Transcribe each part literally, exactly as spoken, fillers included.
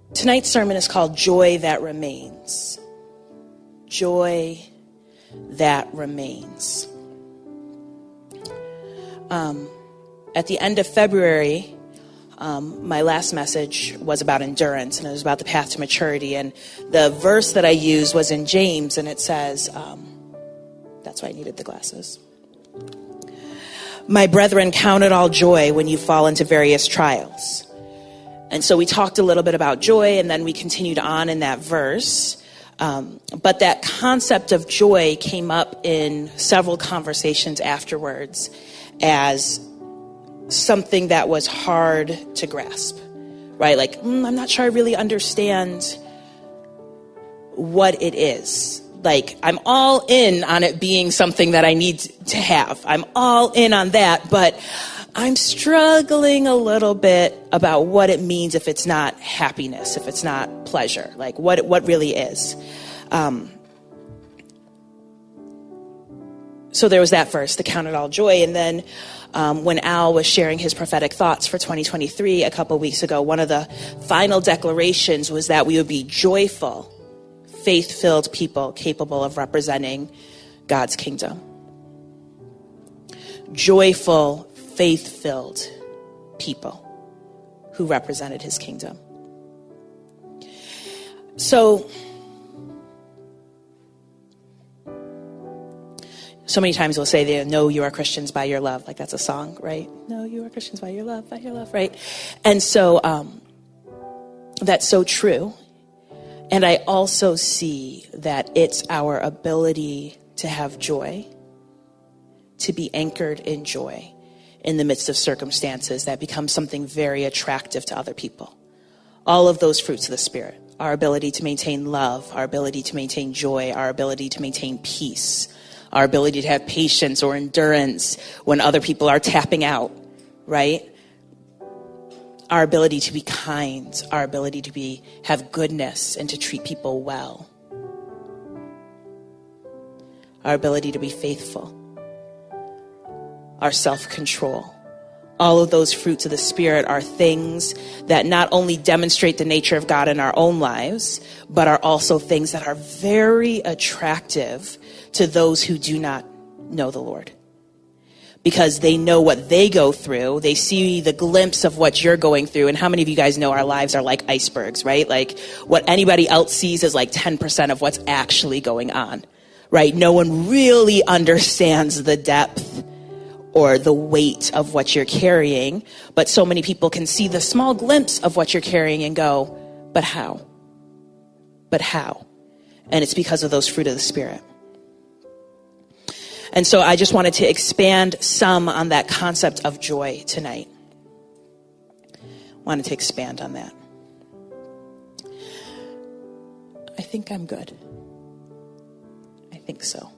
Tonight's sermon is called Joy That Remains. Joy that remains. Um, at the end of February, um, my last message was about endurance, and it was about the path to maturity. And the verse that I used was in James, and it says, um, that's why I needed the glasses. My brethren, count it all joy when you fall into various trials. And so we talked a little bit about joy, and then we continued on in that verse. Um, but that concept of joy came up in several conversations afterwards as something that was hard to grasp, right? Like, mm, I'm not sure I really understand what it is. Like, I'm all in on it being something that I need to have. I'm all in on that, but I'm struggling a little bit about what it means if it's not happiness, if it's not pleasure, like what what really is. Um, so there was that verse, the count it all joy. And then um, when Al was sharing his prophetic thoughts for twenty twenty-three a couple weeks ago, one of the final declarations was that we would be joyful, faith-filled people capable of representing God's kingdom. Joyful, faith-filled people who represented his kingdom. So, so many times we'll say, they know you are Christians by your love. Like that's a song, right? No, you are Christians by your love, by your love, right? And so um, that's so true. And I also see that it's our ability to have joy, to be anchored in joy in the midst of circumstances that becomes something very attractive to other people. All of those fruits of the Spirit, our ability to maintain love, our ability to maintain joy, our ability to maintain peace, our ability to have patience or endurance when other people are tapping out, right? Our ability to be kind, our ability to be have goodness and to treat people well. Our ability to be faithful. Our self-control. All of those fruits of the Spirit are things that not only demonstrate the nature of God in our own lives, but are also things that are very attractive to those who do not know the Lord. Because they know what they go through. They see the glimpse of what you're going through. And how many of you guys know our lives are like icebergs, right? Like what anybody else sees is like ten percent of what's actually going on, right? No one really understands the depth or the weight of what you're carrying. But so many people can see the small glimpse of what you're carrying and go, but how? But how? And it's because of those fruit of the Spirit. And so I just wanted to expand some on that concept of joy tonight. Wanted to expand on that. I think I'm good. I think so.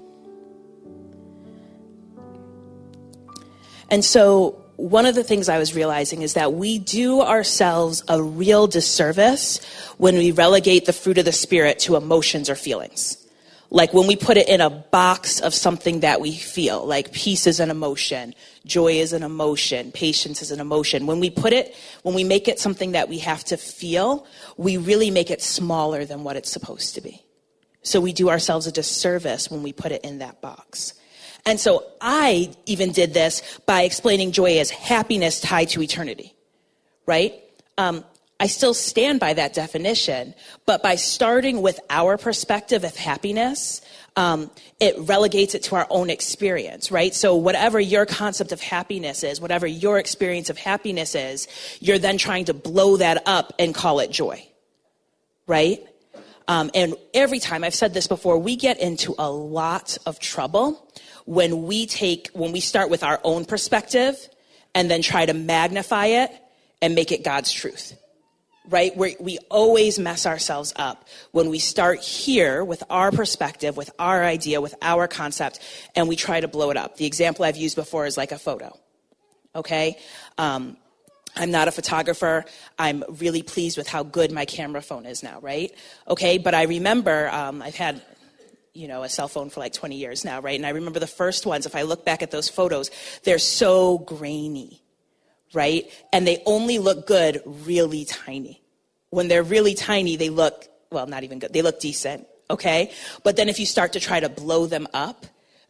And so one of the things I was realizing is that we do ourselves a real disservice when we relegate the fruit of the Spirit to emotions or feelings. Like when we put it in a box of something that we feel, like peace is an emotion, joy is an emotion, patience is an emotion. When we put it, when we make it something that we have to feel, we really make it smaller than what it's supposed to be. So we do ourselves a disservice when we put it in that box. And so I even did this by explaining joy as happiness tied to eternity, right? Um, I still stand by that definition, but by starting with our perspective of happiness, um, it relegates it to our own experience, right? So whatever your concept of happiness is, whatever your experience of happiness is, you're then trying to blow that up and call it joy, right? Um, and every time, I've said this before, we get into a lot of trouble when we take, when we start with our own perspective and then try to magnify it and make it God's truth, right? We're, we always mess ourselves up when we start here with our perspective, with our idea, with our concept, and we try to blow it up. The example I've used before is like a photo, okay? Um, I'm not a photographer. I'm really pleased with how good my camera phone is now, right? Okay, but I remember um, I've had... you know, a cell phone for like twenty years now, right? And I remember the first ones, if I look back at those photos, they're so grainy, right? And they only look good really tiny. When they're really tiny, they look, well, not even good. They look decent, okay? But then if you start to try to blow them up,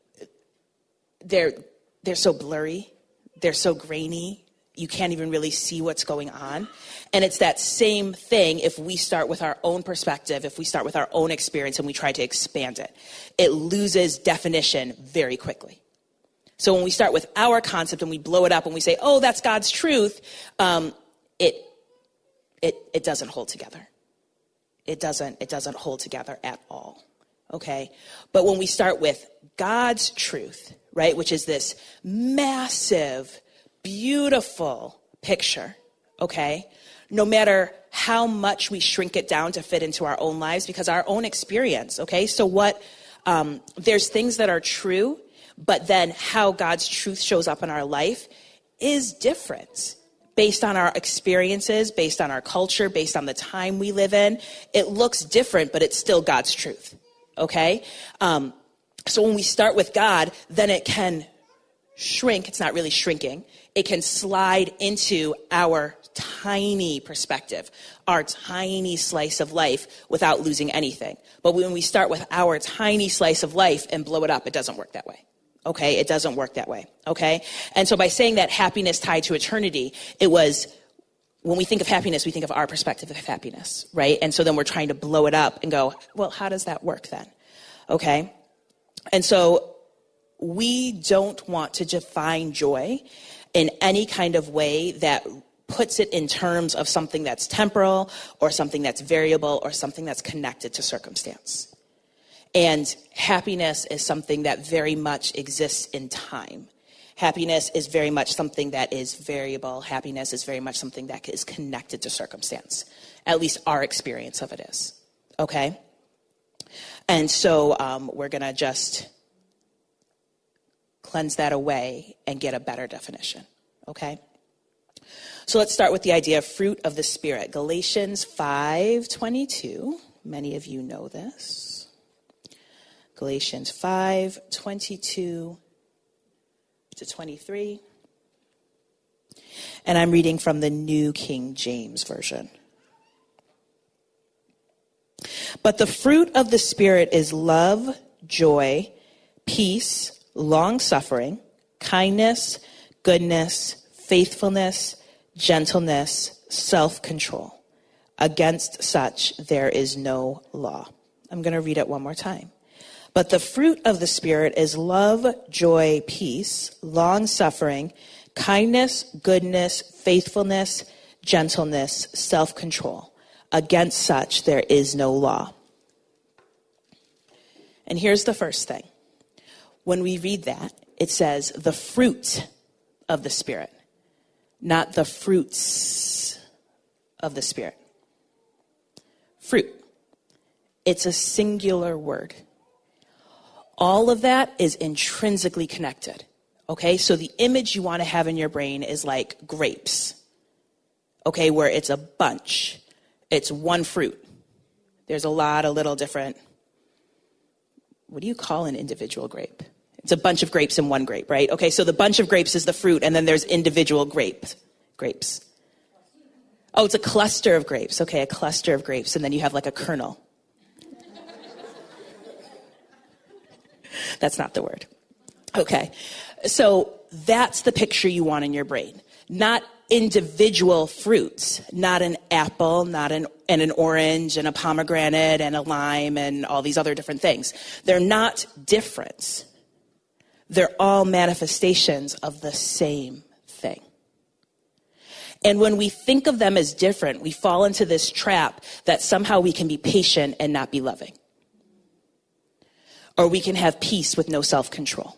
they're they're so blurry. They're so grainy. You can't even really see what's going on. And it's that same thing if we start with our own perspective, if we start with our own experience and we try to expand it. It loses definition very quickly. So when we start with our concept and we blow it up and we say, oh, that's God's truth, um, it It it doesn't hold together. It doesn't it doesn't hold together at all. Okay? But when we start with God's truth, right, which is this massive, beautiful picture, okay? No matter how much we shrink it down to fit into our own lives, because our own experience, okay? So what um, there's things that are true, but then how God's truth shows up in our life is different. Based on our experiences, based on our culture, based on the time we live in, it looks different, but it's still God's truth, okay? Um, so when we start with God, then it can shrink. It's not really shrinking. It can slide into our tiny perspective, our tiny slice of life without losing anything. But when we start with our tiny slice of life and blow it up, it doesn't work that way. Okay, it doesn't work that way, okay? And so by saying that happiness tied to eternity, it was, when we think of happiness, we think of our perspective of happiness, right? And so then we're trying to blow it up and go, well, how does that work then? Okay? And so we don't want to define joy in any kind of way that puts it in terms of something that's temporal or something that's variable or something that's connected to circumstance. And happiness is something that very much exists in time. Happiness is very much something that is variable. Happiness is very much something that is connected to circumstance. At least our experience of it is. Okay? And so um, we're going to just cleanse that away and get a better definition. Okay? So let's start with the idea of fruit of the Spirit. Galatians five twenty-two. Many of you know this. Galatians five twenty-two to twenty-three. And I'm reading from the New King James Version. But the fruit of the Spirit is love, joy, peace, long-suffering, kindness, goodness, faithfulness, gentleness, self-control. Against such there is no law. I'm going to read it one more time. But the fruit of the Spirit is love, joy, peace, long-suffering, kindness, goodness, faithfulness, gentleness, self-control. Against such there is no law. And here's the first thing. When we read that, it says the fruit of the Spirit, not the fruits of the Spirit. Fruit. It's a singular word. All of that is intrinsically connected, okay? So the image you want to have in your brain is like grapes, okay, where it's a bunch. It's one fruit. There's a lot of little different, what do you call an individual grape? It's a bunch of grapes in one grape, right? Okay, so the bunch of grapes is the fruit, and then there's individual grapes. Grapes. Oh, it's a cluster of grapes. Okay, a cluster of grapes, and then you have like a kernel. That's not the word. Okay. So that's the picture you want in your brain. Not individual fruits, not an apple, not an and an orange and a pomegranate and a lime and all these other different things. They're not different. They're all manifestations of the same thing. And when we think of them as different, we fall into this trap that somehow we can be patient and not be loving. Or we can have peace with no self-control.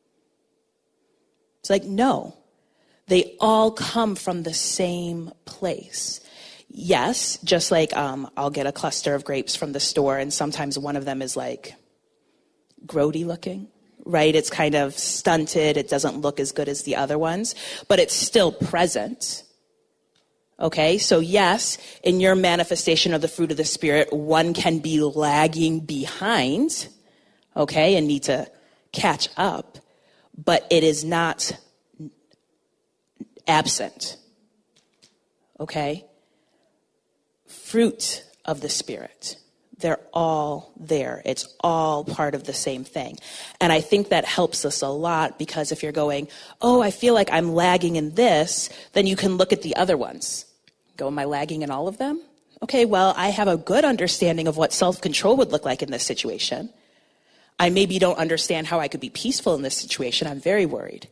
It's like, no. They all come from the same place. Yes, just like um, I'll get a cluster of grapes from the store, and sometimes one of them is like grody looking, right? It's kind of stunted. It doesn't look as good as the other ones, but it's still present. Okay, so yes, in your manifestation of the fruit of the Spirit, one can be lagging behind, okay, and need to catch up, but it is not absent, okay? fruit of the Spirit. They're all there. It's all part of the same thing. And I think that helps us a lot, because if you're going, oh, I feel like I'm lagging in this, then you can look at the other ones. Go, am I lagging in all of them? Okay, well, I have a good understanding of what self-control would look like in this situation. I maybe don't understand how I could be peaceful in this situation. I'm very worried.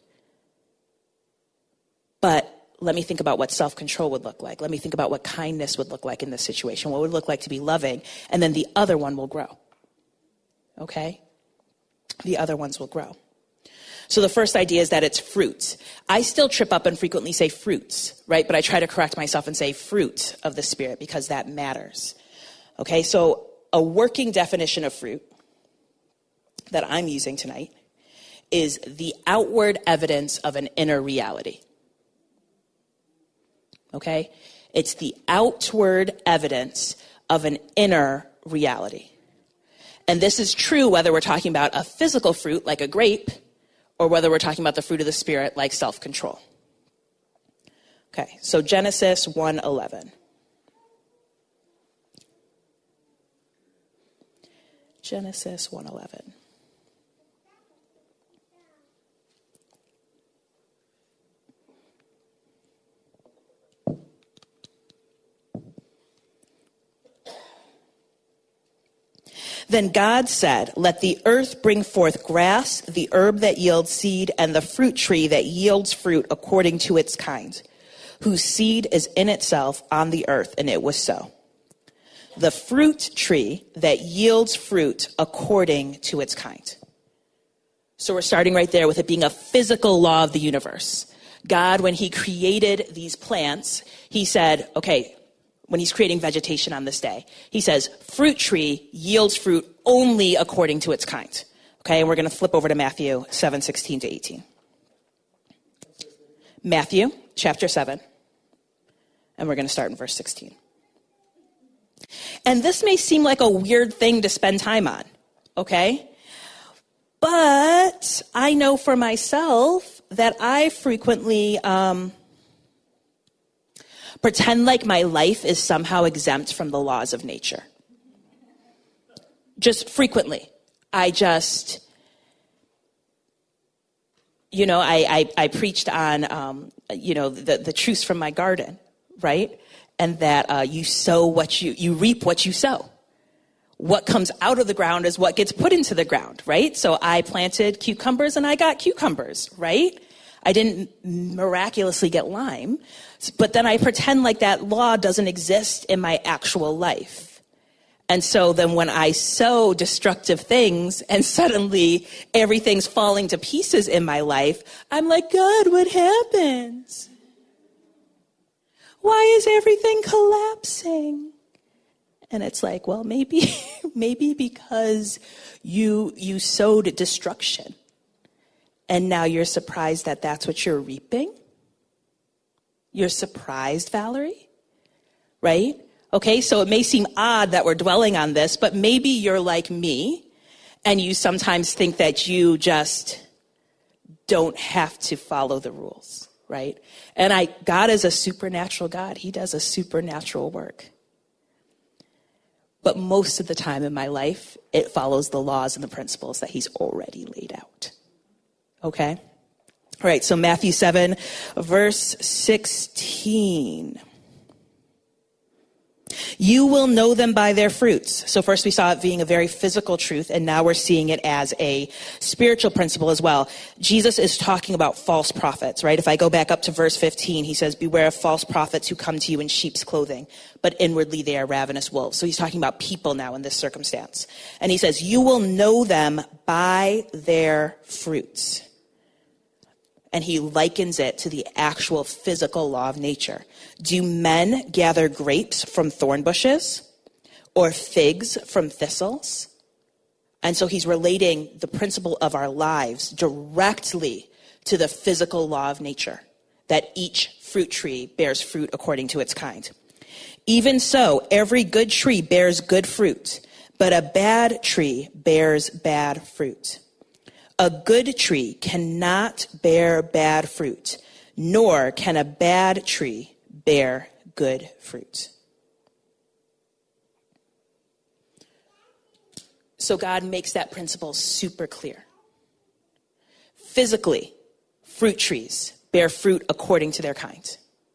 But let me think about what self-control would look like. Let me think about what kindness would look like in this situation, what would it look like to be loving, and then the other one will grow. Okay? The other ones will grow. So the first idea is that it's fruit. I still trip up and frequently say fruits, right? But I try to correct myself and say fruit of the Spirit, because that matters. Okay, so a working definition of fruit that I'm using tonight is the outward evidence of an inner reality. Okay? It's the outward evidence of an inner reality. And this is true whether we're talking about a physical fruit like a grape, or whether we're talking about the fruit of the Spirit like self-control. Okay, so Genesis one eleven. Genesis one eleven. Then God said, let the earth bring forth grass, the herb that yields seed, and the fruit tree that yields fruit according to its kind, whose seed is in itself on the earth. And it was so. The fruit tree that yields fruit according to its kind. So we're starting right there with it being a physical law of the universe. God, when he created these plants, he said, okay, when he's creating vegetation on this day, he says, fruit tree yields fruit only according to its kind. Okay, and we're going to flip over to Matthew seven sixteen to eighteen. Matthew chapter seven, and we're going to start in verse sixteen. And this may seem like a weird thing to spend time on, okay? But I know for myself that I frequently um, pretend like my life is somehow exempt from the laws of nature. Just frequently. I just, you know, I, I, I preached on, um, you know, the, the truths from my garden, right? And that uh, you sow what you, you reap what you sow. What comes out of the ground is what gets put into the ground, right? So I planted cucumbers and I got cucumbers, right? I didn't miraculously get lime, but then I pretend like that law doesn't exist in my actual life. And so then when I sow destructive things and suddenly everything's falling to pieces in my life, I'm like, God, what happens? Why is everything collapsing? And it's like, well, maybe, maybe because you, you sowed destruction. And now you're surprised that that's what you're reaping? You're surprised, Valerie? Right? Okay, so it may seem odd that we're dwelling on this, but maybe you're like me, and you sometimes think that you just don't have to follow the rules, right? And I, God is a supernatural God. He does a supernatural work. But most of the time in my life, it follows the laws and the principles that he's already laid out. Okay? All right, so Matthew seven, verse sixteen. You will know them by their fruits. So first we saw it being a very physical truth, and now we're seeing it as a spiritual principle as well. Jesus is talking about false prophets, right? If I go back up to verse fifteen, he says, beware of false prophets who come to you in sheep's clothing, but inwardly they are ravenous wolves. So he's talking about people now in this circumstance. And he says, you will know them by their fruits. And he likens it to the actual physical law of nature. Do men gather grapes from thorn bushes or figs from thistles? And so he's relating the principle of our lives directly to the physical law of nature, that each fruit tree bears fruit according to its kind. Even so, every good tree bears good fruit, but a bad tree bears bad fruit. A good tree cannot bear bad fruit, nor can a bad tree bear good fruit. So God makes that principle super clear. Physically, fruit trees bear fruit according to their kind.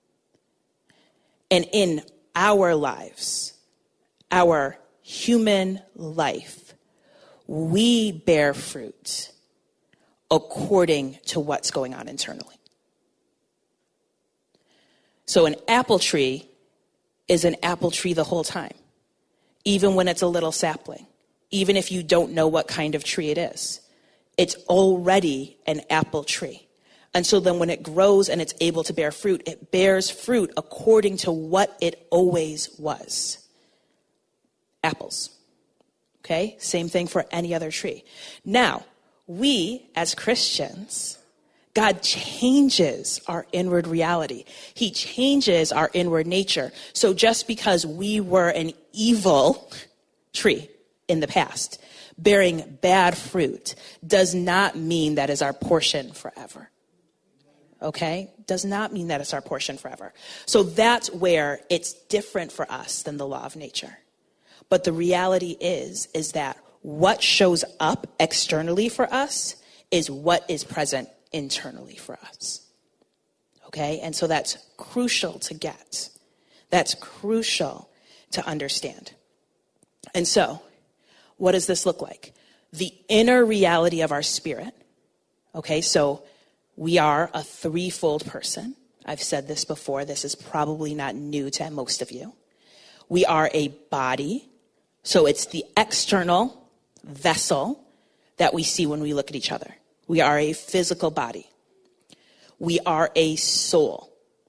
And in our lives, our human life, we bear fruit according to what's going on internally. So an apple tree is an apple tree the whole time, even when it's a little sapling, even if you don't know what kind of tree it is. It's already an apple tree. And so then when it grows and it's able to bear fruit, it bears fruit according to what it always was. Apples. Okay? Same thing for any other tree. Now, we as Christians, God changes our inward reality. He changes our inward nature. So just because we were an evil tree in the past, bearing bad fruit, does not mean that is our portion forever. Okay? Does not mean that it's our portion forever. So that's where it's different for us than the law of nature. But the reality is, is that what shows up externally for us is what is present internally for us. Okay? And so that's crucial to get. That's crucial to understand. And so, what does this look like? The inner reality of our spirit. Okay, so we are a threefold person. I've said this before. This is probably not new to most of you. We are a body. So it's the external vessel that we see when we look at each other. We are a physical body. We are a soul.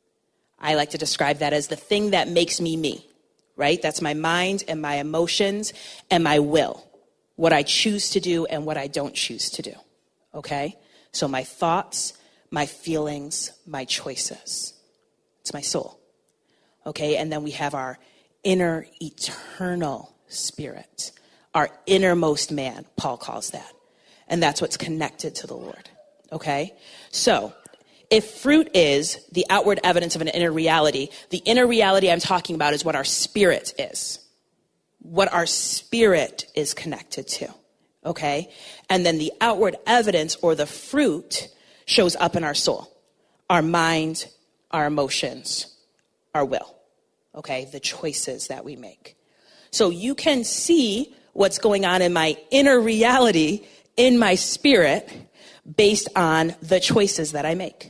I like to describe that as the thing that makes me me, right? That's my mind and my emotions and my will, what I choose to do and what I don't choose to do, okay? So my thoughts, my feelings, my choices. It's my soul, okay? And then we have our inner eternal spirit, our innermost man, Paul calls that. And that's what's connected to the Lord, okay? So if fruit is the outward evidence of an inner reality, the inner reality I'm talking about is what our spirit is, what our spirit is connected to, okay? And then the outward evidence or the fruit shows up in our soul, our mind, our emotions, our will, okay? The choices that we make. So you can see what's going on in my inner reality in my spirit based on the choices that I make.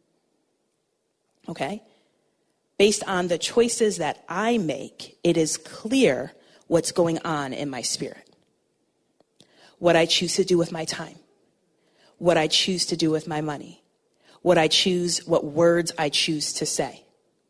Okay? Based on the choices that I make, it is clear what's going on in my spirit. What I choose to do with my time. What I choose to do with my money. What I choose, what words I choose to say.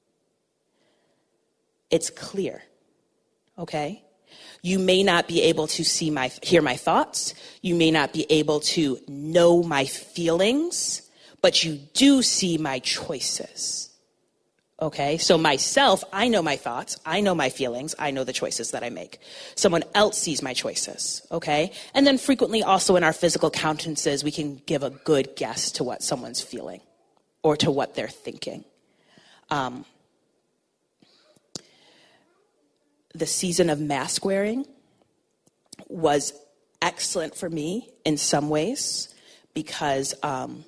It's clear. Okay? You may not be able to see my, hear my thoughts. You may not be able to know my feelings, but you do see my choices. Okay? So myself, I know my thoughts. I know my feelings. I know the choices that I make. Someone else sees my choices. Okay? And then frequently also in our physical countenances, we can give a good guess to what someone's feeling or to what they're thinking. Um, The season of mask wearing was excellent for me in some ways because um,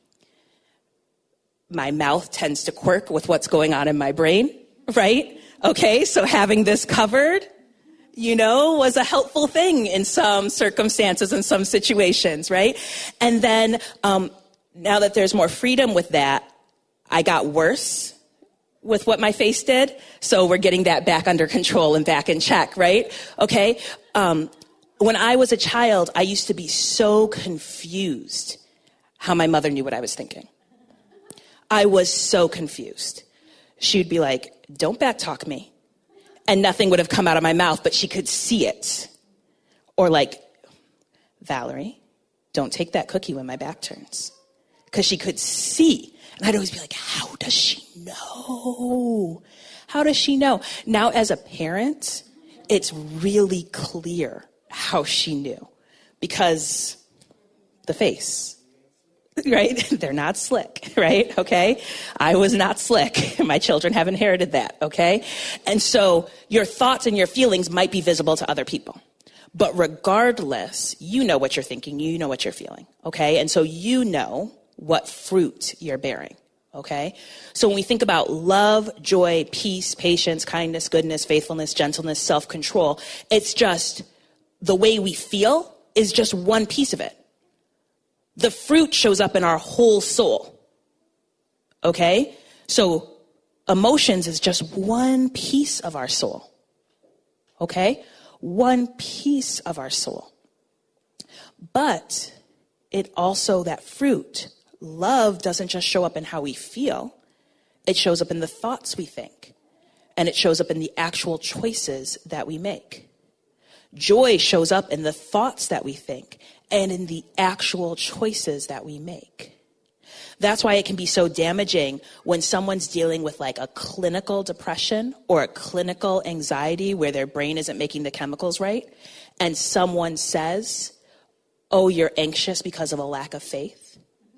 my mouth tends to quirk with what's going on in my brain, right? Okay, so having this covered, you know, was a helpful thing in some circumstances and some situations, right? And then um, now that there's more freedom with that, I got worse with what my face did. So we're getting that back under control and back in check, right? Okay. Um, when I was a child, I used to be so confused how my mother knew what I was thinking. I was so confused. She would be like, don't backtalk me. And nothing would have come out of my mouth, but she could see it. Or like, Valerie, don't take that cookie when my back turns. Because she could see. And I'd always be like, how does she know? How does she know? Now, as a parent, it's really clear how she knew. Because the face, right? They're not slick, right? Okay? I was not slick. My children have inherited that, okay? And so your thoughts and your feelings might be visible to other people. But regardless, you know what you're thinking, you know what you're feeling, okay? And so you know what fruit you're bearing, okay? So when we think about love, joy, peace, patience, kindness, goodness, faithfulness, gentleness, self-control, it's just the way we feel is just one piece of it. The fruit shows up in our whole soul, okay? So emotions is just one piece of our soul, okay? One piece of our soul. But it also, that fruit, love doesn't just show up in how we feel. It shows up in the thoughts we think. And it shows up in the actual choices that we make. Joy shows up in the thoughts that we think and in the actual choices that we make. That's why it can be so damaging when someone's dealing with like a clinical depression or a clinical anxiety where their brain isn't making the chemicals right, and someone says, oh, you're anxious because of a lack of faith.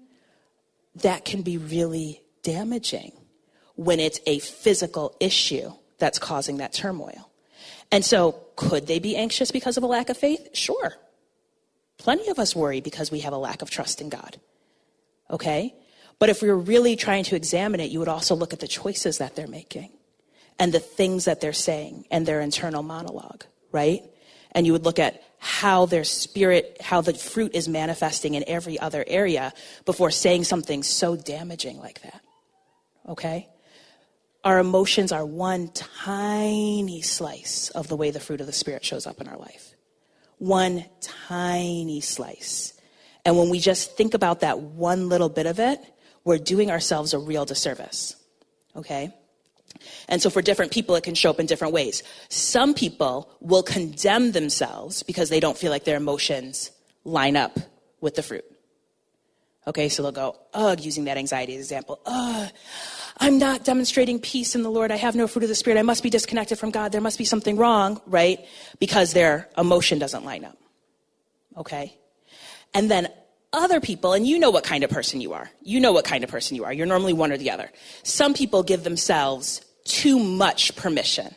That can be really damaging when it's a physical issue that's causing that turmoil. And so could they be anxious because of a lack of faith? Sure. Plenty of us worry because we have a lack of trust in God. Okay? But if we were really trying to examine it, you would also look at the choices that they're making and the things that they're saying and their internal monologue, right? And you would look at how their spirit, how the fruit is manifesting in every other area before saying something so damaging like that. Okay? Our emotions are one tiny slice of the way the fruit of the Spirit shows up in our life. One tiny slice. And when we just think about that one little bit of it, we're doing ourselves a real disservice. Okay? And so for different people, it can show up in different ways. Some people will condemn themselves because they don't feel like their emotions line up with the fruit. Okay, so they'll go, ugh, using that anxiety example. Ugh, I'm not demonstrating peace in the Lord. I have no fruit of the Spirit. I must be disconnected from God. There must be something wrong, right? Because their emotion doesn't line up. Okay? And then other people, and you know what kind of person you are. You know what kind of person you are. You're normally one or the other. Some people give themselves too much permission,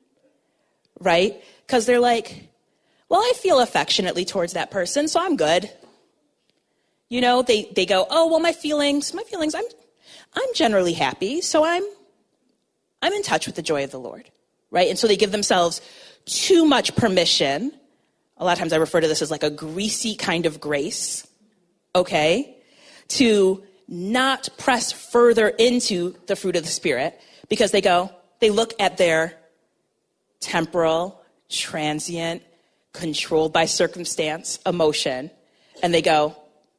right? Because they're like, well, I feel affectionately towards that person, so I'm good. You know, they, they go, oh, well, my feelings, my feelings, I'm I'm generally happy, so I'm I'm in touch with the joy of the Lord, right? And so they give themselves too much permission. A lot of times I refer to this as like a greasy kind of grace, okay, to not press further into the fruit of the Spirit because they go, they look at their temporal, transient, controlled by circumstance emotion, and they go,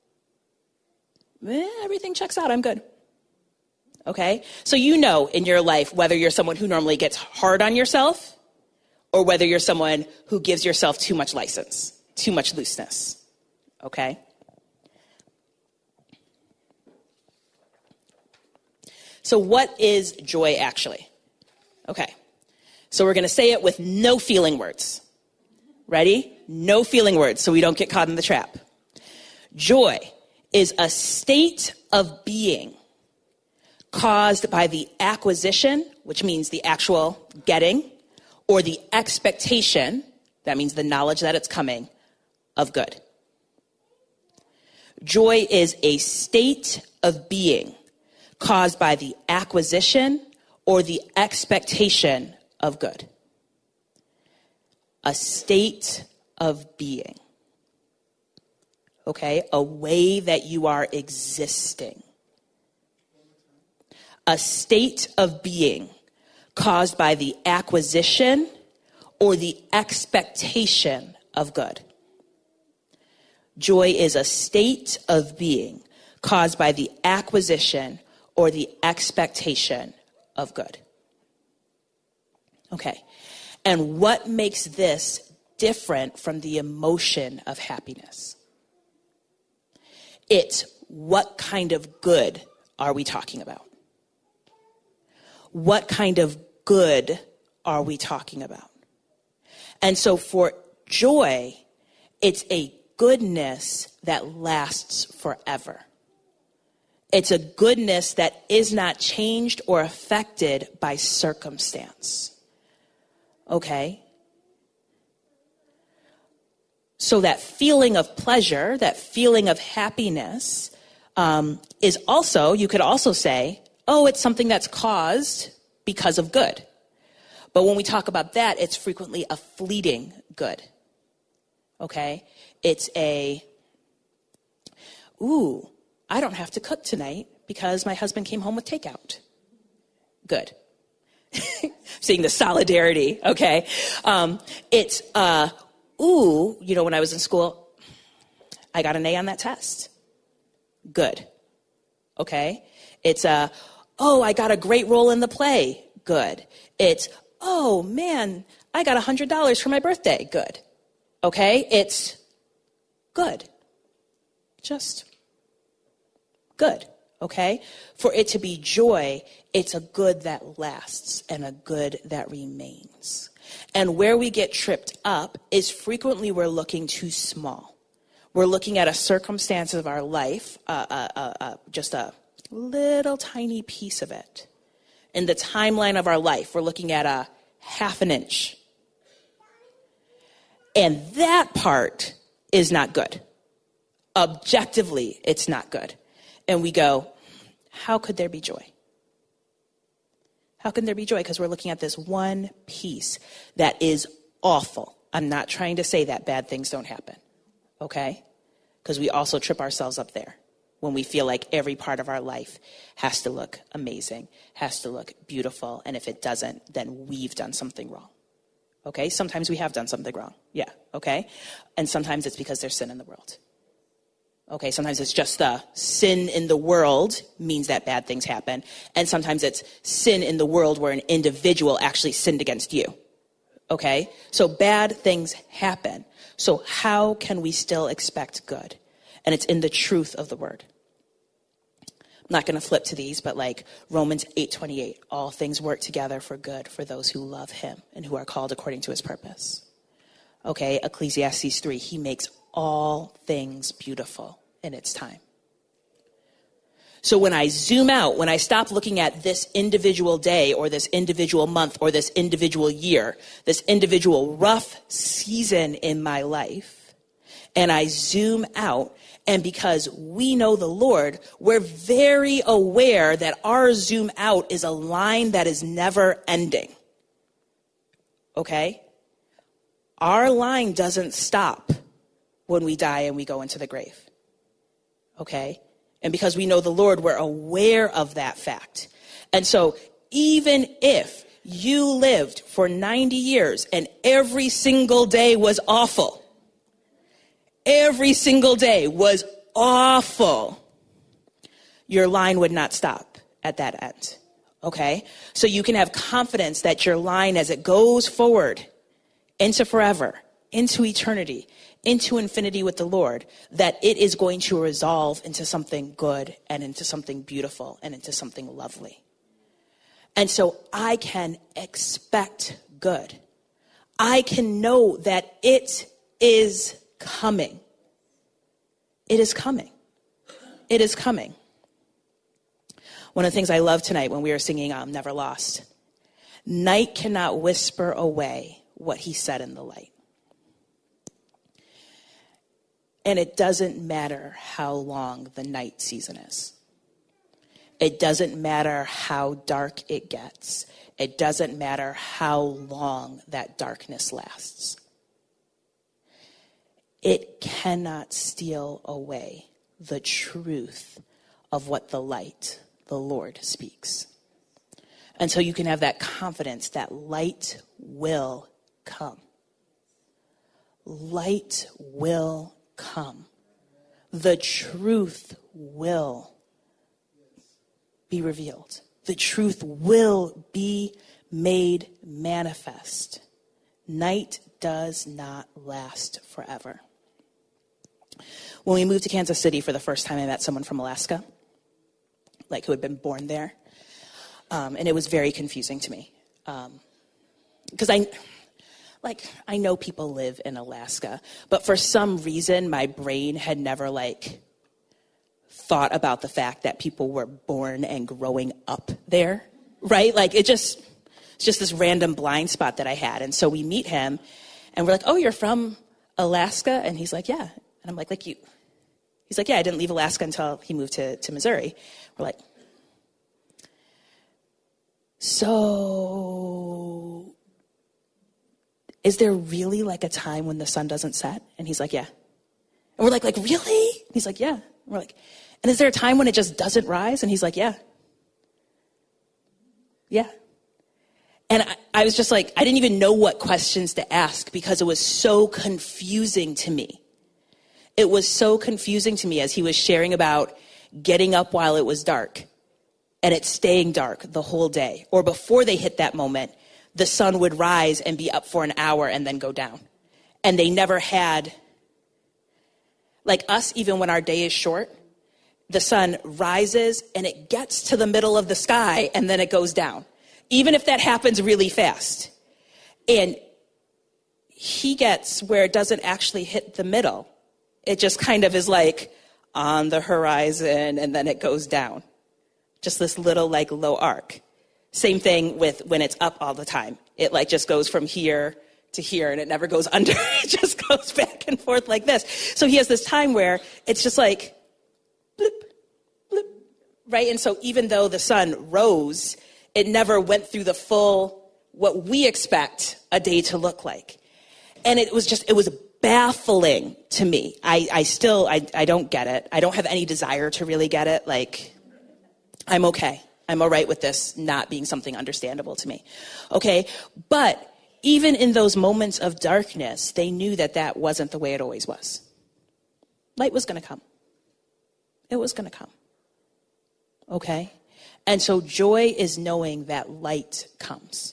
eh, everything checks out, I'm good. Okay? So you know in your life whether you're someone who normally gets hard on yourself or whether you're someone who gives yourself too much license, too much looseness. Okay? So what is joy actually? Okay. So we're going to say it with no feeling words. Ready? No feeling words so we don't get caught in the trap. Joy is a state of being caused by the acquisition, which means the actual getting, or the expectation, that means the knowledge that it's coming, of good. Joy is a state of being caused by the acquisition or the expectation of good. A state of being. Okay? A way that you are existing. A state of being caused by the acquisition or the expectation of good. Joy is a state of being caused by the acquisition or the expectation of good. Okay. And what makes this different from the emotion of happiness? It's what kind of good are we talking about? What kind of good are we talking about? And so for joy, it's a goodness that lasts forever. It's a goodness that is not changed or affected by circumstance. Okay? So that feeling of pleasure, that feeling of happiness, um, is also, you could also say, oh, it's something that's caused because of good. But when we talk about that, it's frequently a fleeting good. Okay? It's a, ooh, I don't have to cook tonight because my husband came home with takeout. Good. Seeing the solidarity, okay? Um, it's, uh, ooh, you know, when I was in school, I got an A on that test. Good. Okay? It's, uh, oh, I got a great role in the play. Good. It's, oh, man, I got one hundred dollars for my birthday. Good. Okay? It's good. Just good. Okay? For it to be joy, it's a good that lasts and a good that remains. And where we get tripped up is frequently we're looking too small. We're looking at a circumstance of our life, uh, uh, uh, uh, just a little tiny piece of it. In the timeline of our life, we're looking at a half an inch. And that part is not good. Objectively, it's not good. And we go, how could there be joy? How can there be joy? Because we're looking at this one piece that is awful. I'm not trying to say that bad things don't happen, okay? Because we also trip ourselves up there when we feel like every part of our life has to look amazing, has to look beautiful, and if it doesn't, then we've done something wrong, okay? Sometimes we have done something wrong, yeah, okay? And sometimes it's because there's sin in the world. Okay, sometimes it's just the sin in the world means that bad things happen. And sometimes it's sin in the world where an individual actually sinned against you. Okay, so bad things happen. So how can we still expect good? And it's in the truth of the word. I'm not going to flip to these, but like Romans eight twenty-eight, all things work together for good for those who love him and who are called according to his purpose. Okay, Ecclesiastes three, he makes all things beautiful in its time. So when I zoom out, when I stop looking at this individual day or this individual month or this individual year, this individual rough season in my life, and I zoom out, and because we know the Lord, we're very aware that our zoom out is a line that is never ending. Okay? Our line doesn't stop when we die and we go into the grave. Okay? And because we know the Lord, we're aware of that fact. And so even if you lived for ninety years and every single day was awful, every single day was awful, your line would not stop at that end. Okay? So you can have confidence that your line as it goes forward into forever, into eternity, into infinity with the Lord, that it is going to resolve into something good and into something beautiful and into something lovely. And so I can expect good. I can know that it is coming. It is coming. It is coming. One of the things I loved tonight when we were singing um, Never Lost, night cannot whisper away what he said in the light. And it doesn't matter how long the night season is. It doesn't matter how dark it gets. It doesn't matter how long that darkness lasts. It cannot steal away the truth of what the light, the Lord, speaks. And so you can have that confidence that light will come. Light will come. The truth will be revealed. The truth will be made manifest. Night does not last forever. When we moved to Kansas City for the first time, I met someone from Alaska, like who had been born there. Um, and it was very confusing to me. Um, because I... Like, I know people live in Alaska, but for some reason, my brain had never, like, thought about the fact that people were born and growing up there, right? Like, it just, it's just this random blind spot that I had. And so we meet him, and we're like, oh, you're from Alaska? And he's like, yeah. And I'm like, like you. He's like, yeah, I didn't leave Alaska until he moved to, to Missouri. We're like, so is there really like a time when the sun doesn't set? And he's like, yeah. And we're like, like, really? And he's like, yeah. And we're like, and is there a time when it just doesn't rise? And he's like, yeah. Yeah. And I, I was just like, I didn't even know what questions to ask because it was so confusing to me. It was so confusing to me as he was sharing about getting up while it was dark and it staying dark the whole day. Or before they hit that moment, the sun would rise and be up for an hour and then go down. And they never had, like us, even when our day is short, the sun rises and it gets to the middle of the sky and then it goes down. Even if that happens really fast. And he gets where it doesn't actually hit the middle. It just kind of is like on the horizon and then it goes down. Just this little like low arc. Same thing with when it's up all the time. It like just goes from here to here and it never goes under. It just goes back and forth like this. So he has this time where it's just like blip, blip, right? And so even though the sun rose, it never went through the full, what we expect a day to look like. And it was just, it was baffling to me. I, I still, I, I don't get it. I don't have any desire to really get it. Like, I'm okay. I'm all right with this not being something understandable to me. Okay. But even in those moments of darkness, they knew that that wasn't the way it always was. Light was going to come. It was going to come. Okay. And so joy is knowing that light comes.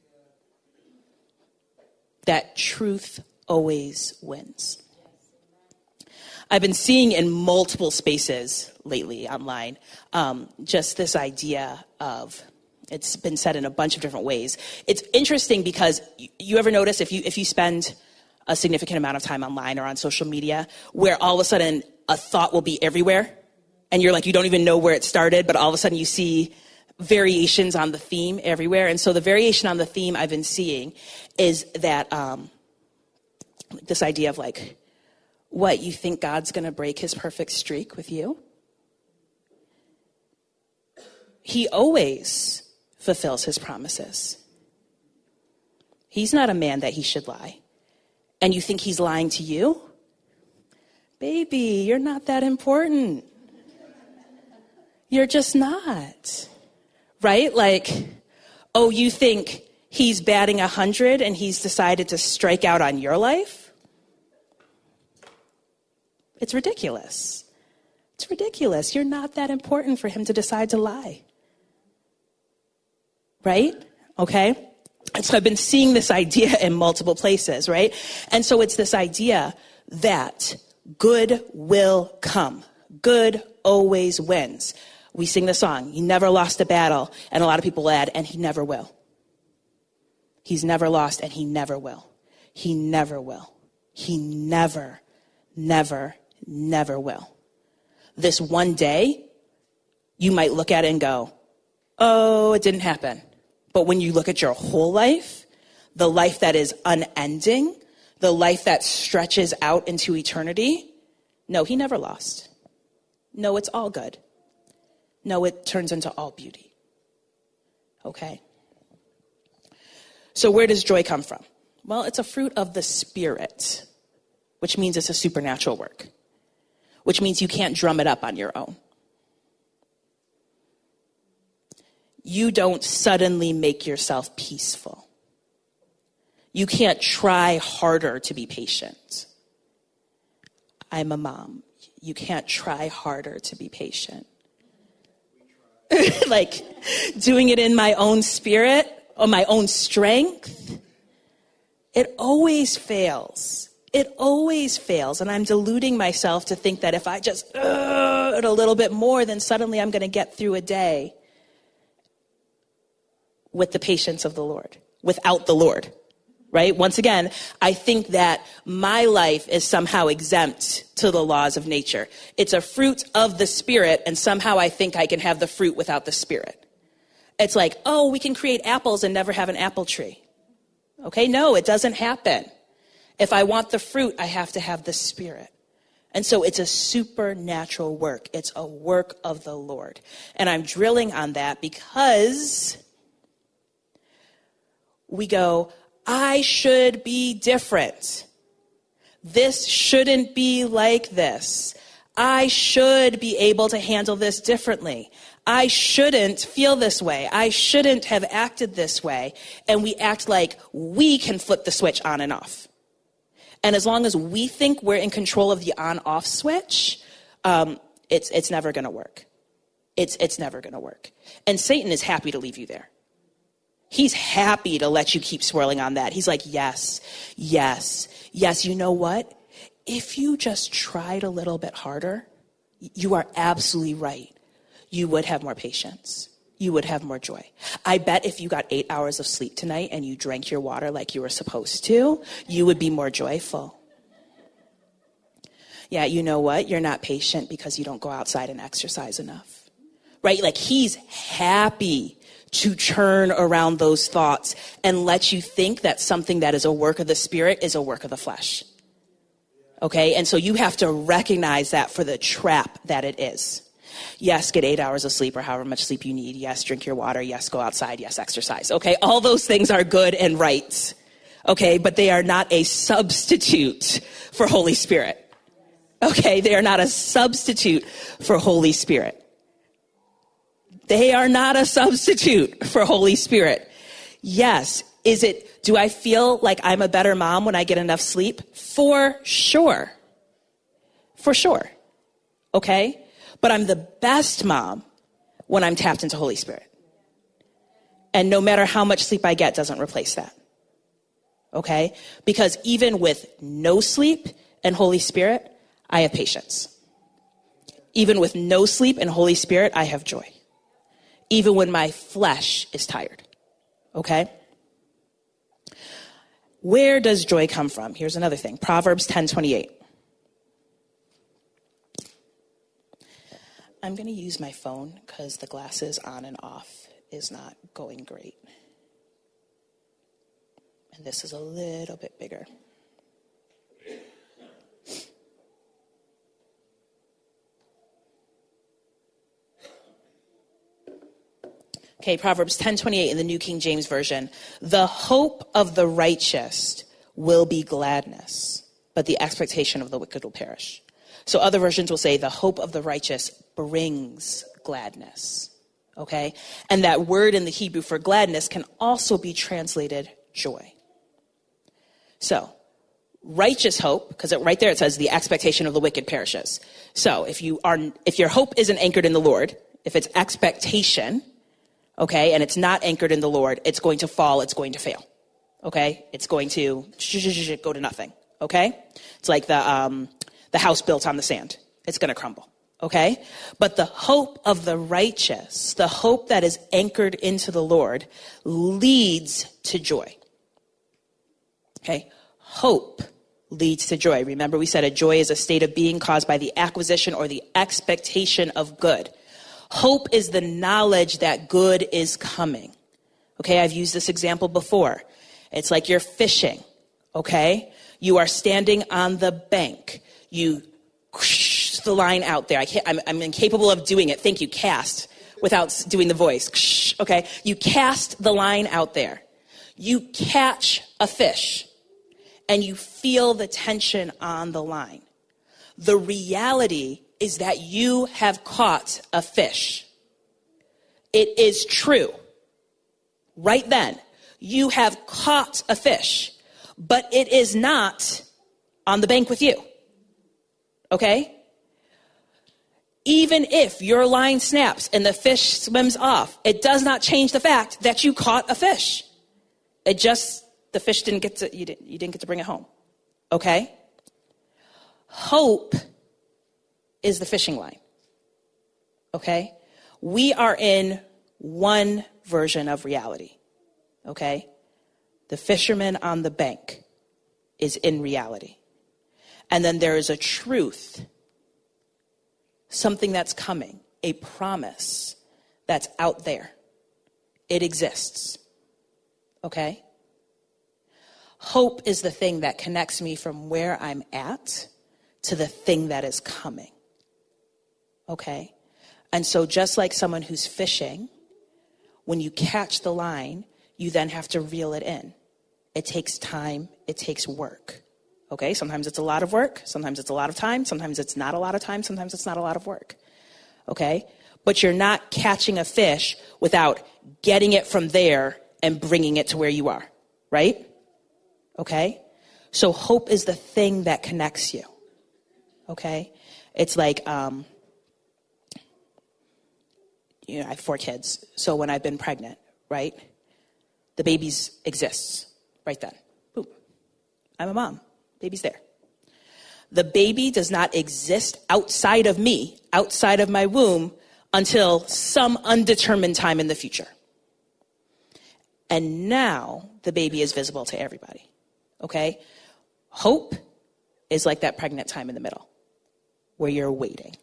That truth always wins. I've been seeing in multiple spaces lately online, um, just this idea of, it's been said in a bunch of different ways. It's interesting because you ever notice if you if you spend a significant amount of time online or on social media, where all of a sudden a thought will be everywhere, and you're like, you don't even know where it started, but all of a sudden you see variations on the theme everywhere. And so the variation on the theme I've been seeing is that um, this idea of like, what, you think God's going to break his perfect streak with you? He always fulfills his promises. He's not a man that he should lie. And you think he's lying to you? Baby, you're not that important. You're just not. Right? Like, oh, you think he's batting a hundred and he's decided to strike out on your life? It's ridiculous. It's ridiculous. You're not that important for him to decide to lie. Right? Okay? And so I've been seeing this idea in multiple places, right? And so it's this idea that good will come. Good always wins. We sing the song, he never lost a battle, and a lot of people add, and he never will. He's never lost, and he never will. He never will. He never, never, never will. This one day, you might look at it and go, oh, it didn't happen. But when you look at your whole life, the life that is unending, the life that stretches out into eternity, no, he never lost. No, it's all good. No, it turns into all beauty. Okay? So where does joy come from? Well, it's a fruit of the Spirit, which means it's a supernatural work, which means you can't drum it up on your own. You don't suddenly make yourself peaceful. You can't try harder to be patient. I'm a mom. You can't try harder to be patient. Like doing it in my own spirit or my own strength, it always fails. It always fails. And I'm deluding myself to think that if I just uh, it a little bit more, then suddenly I'm going to get through a day with the patience of the Lord, without the Lord, right? Once again, I think that my life is somehow exempt to the laws of nature. It's a fruit of the Spirit, and somehow I think I can have the fruit without the Spirit. It's like, oh, we can create apples and never have an apple tree. Okay, no, it doesn't happen. If I want the fruit, I have to have the Spirit. And so it's a supernatural work. It's a work of the Lord. And I'm drilling on that because we go, I should be different. This shouldn't be like this. I should be able to handle this differently. I shouldn't feel this way. I shouldn't have acted this way. And we act like we can flip the switch on and off. And as long as we think we're in control of the on-off switch, um, it's it's never going to work. It's it's never going to work. And Satan is happy to leave you there. He's happy to let you keep swirling on that. He's like, yes, yes, yes. You know what? If you just tried a little bit harder, you are absolutely right. You would have more patience. You would have more joy. I bet if you got eight hours of sleep tonight and you drank your water like you were supposed to, you would be more joyful. Yeah, you know what? You're not patient because you don't go outside and exercise enough. Right? Like he's happy to turn around those thoughts and let you think that something that is a work of the Spirit is a work of the flesh. Okay? And so you have to recognize that for the trap that it is. Yes, get eight hours of sleep or however much sleep you need. Yes, drink your water. Yes, go outside. Yes, exercise. Okay, all those things are good and right. Okay, but they are not a substitute for Holy Spirit. Okay, they are not a substitute for Holy Spirit. They are not a substitute for Holy Spirit. Yes, is it, do I feel like I'm a better mom when I get enough sleep? For sure. For sure. Okay? But I'm the best mom when I'm tapped into Holy Spirit. And no matter how much sleep I get doesn't replace that. Okay? Because even with no sleep and Holy Spirit, I have patience. Even with no sleep and Holy Spirit, I have joy. Even when my flesh is tired. Okay? Where does joy come from? Here's another thing. Proverbs ten twenty-eight. I'm going to use my phone because the glasses on and off is not going great. And this is a little bit bigger. Okay, Proverbs ten twenty-eight in the New King James Version. The hope of the righteous will be gladness, but the expectation of the wicked will perish. So other versions will say the hope of the righteous brings gladness, okay? And that word in the Hebrew for gladness can also be translated joy. So righteous hope, because right there it says the expectation of the wicked perishes. So if you are, if your hope isn't anchored in the Lord, if it's expectation, okay, and it's not anchored in the Lord, it's going to fall, it's going to fail, okay? It's going to go to nothing, okay? It's like the um, the house built on the sand. It's going to crumble, okay? But the hope of the righteous, the hope that is anchored into the Lord, leads to joy, okay? Hope leads to joy. Remember, we said a joy is a state of being caused by the acquisition or the expectation of good. Hope is the knowledge that good is coming. Okay, I've used this example before. It's like you're fishing, okay? You are standing on the bank. You whoosh the line out there. I can't, I'm, I'm incapable of doing it. Thank you, cast, without doing the voice. Whoosh, okay, you cast the line out there. You catch a fish, and you feel the tension on the line. The reality is that you have caught a fish. It is true. Right then, you have caught a fish, but it is not on the bank with you. Okay? Even if your line snaps and the fish swims off, it does not change the fact that you caught a fish. It just, the fish didn't get to, you didn't, you didn't get to bring it home. Okay? Hope is the fishing line. Okay? We are in one version of reality. Okay? The fisherman on the bank is in reality. And then there is a truth, something that's coming, a promise that's out there. It exists. Okay? Hope is the thing that connects me from where I'm at to the thing that is coming. Okay? And so just like someone who's fishing, when you catch the line, you then have to reel it in. It takes time. It takes work. Okay? Sometimes it's a lot of work. Sometimes it's a lot of time. Sometimes it's not a lot of time. Sometimes it's not a lot of work. Okay? But you're not catching a fish without getting it from there and bringing it to where you are. Right? Okay? So hope is the thing that connects you. Okay? It's like, um, you know, I have four kids. So when I've been pregnant, right? The babies exists right then. Boom. I'm a mom. Baby's there. The baby does not exist outside of me, outside of my womb, until some undetermined time in the future. And now the baby is visible to everybody. Okay? Hope is like that pregnant time in the middle, where you're waiting.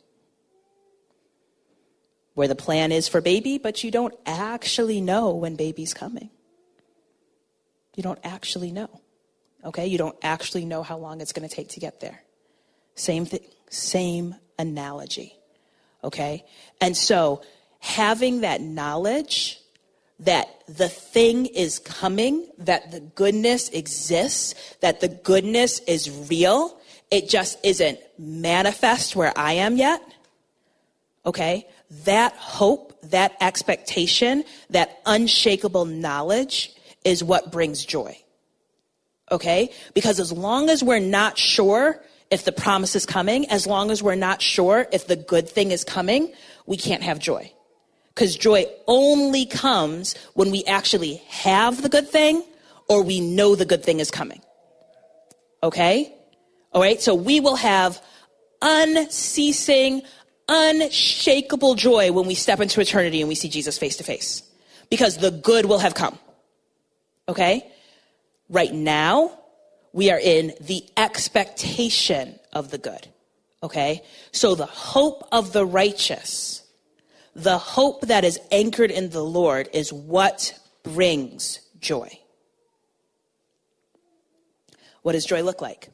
Where the plan is for baby, but you don't actually know when baby's coming. You don't actually know. Okay? You don't actually know how long it's going to take to get there. Same thing, same analogy. Okay? And so having that knowledge that the thing is coming, that the goodness exists, that the goodness is real, it just isn't manifest where I am yet. Okay? That hope, that expectation, that unshakable knowledge is what brings joy. Okay? Because as long as we're not sure if the promise is coming, as long as we're not sure if the good thing is coming, we can't have joy. Because joy only comes when we actually have the good thing or we know the good thing is coming. Okay? All right? So we will have unceasing, unshakable joy when we step into eternity and we see Jesus face to face. Because the good will have come. Okay? Right now, we are in the expectation of the good. Okay? So the hope of the righteous, the hope that is anchored in the Lord is what brings joy. What does joy look like?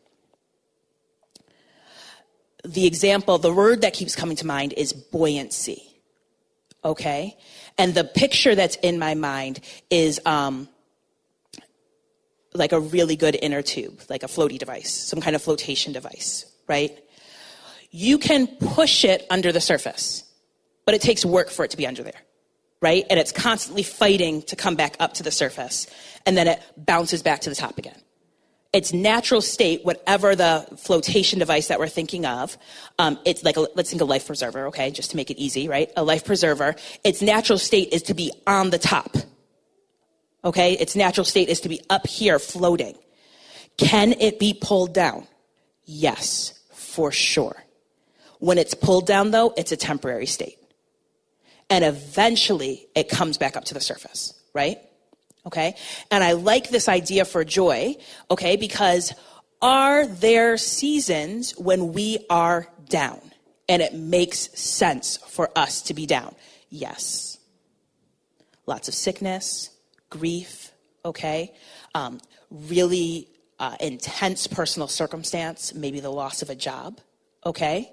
The example, the word that keeps coming to mind is buoyancy. Okay? And the picture that's in my mind is um, like a really good inner tube, like a floaty device, some kind of flotation device, right? You can push it under the surface, but it takes work for it to be under there, right? And it's constantly fighting to come back up to the surface, and then it bounces back to the top again. Its natural state, whatever the flotation device that we're thinking of, um, it's like, a, let's think of life preserver, okay, just to make it easy, right? A life preserver, its natural state is to be on the top, okay? Its natural state is to be up here floating. Can it be pulled down? Yes, for sure. When it's pulled down, though, it's a temporary state. And eventually, it comes back up to the surface, right? Okay? And I like this idea for joy, okay, because are there seasons when we are down? And it makes sense for us to be down? Yes. Lots of sickness, grief, okay? Um, really uh, intense personal circumstance, maybe the loss of a job, okay?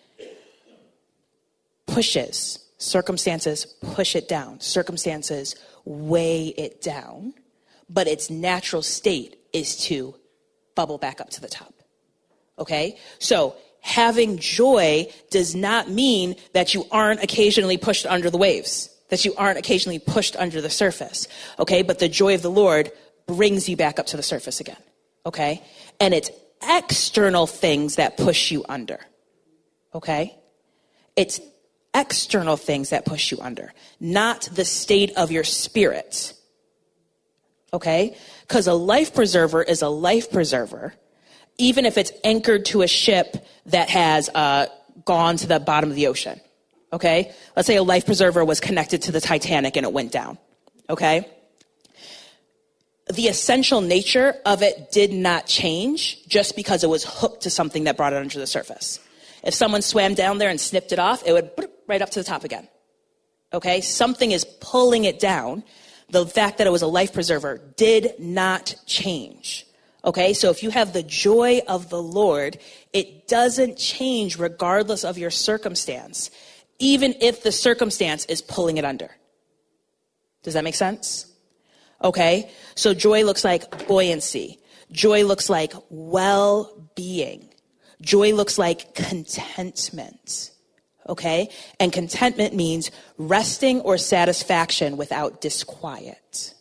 Pushes. Circumstances push it down. Circumstances weigh it down. But its natural state is to bubble back up to the top. Okay? So having joy does not mean that you aren't occasionally pushed under the waves, that you aren't occasionally pushed under the surface. Okay? But the joy of the Lord brings you back up to the surface again. Okay? And it's external things that push you under. Okay? It's external things that push you under, not the state of your spirit. Okay? Because a life preserver is a life preserver, even if it's anchored to a ship that has uh, gone to the bottom of the ocean. Okay? Let's say a life preserver was connected to the Titanic and it went down. Okay? The essential nature of it did not change just because it was hooked to something that brought it under the surface. If someone swam down there and snipped it off, it would right up to the top again. Okay? Something is pulling it down. The fact that it was a life preserver did not change. Okay, so if you have the joy of the Lord, it doesn't change regardless of your circumstance, even if the circumstance is pulling it under. Does that make sense? Okay, so joy looks like buoyancy. Joy looks like well-being. Joy looks like contentment. Okay, and contentment means resting or satisfaction without disquiet.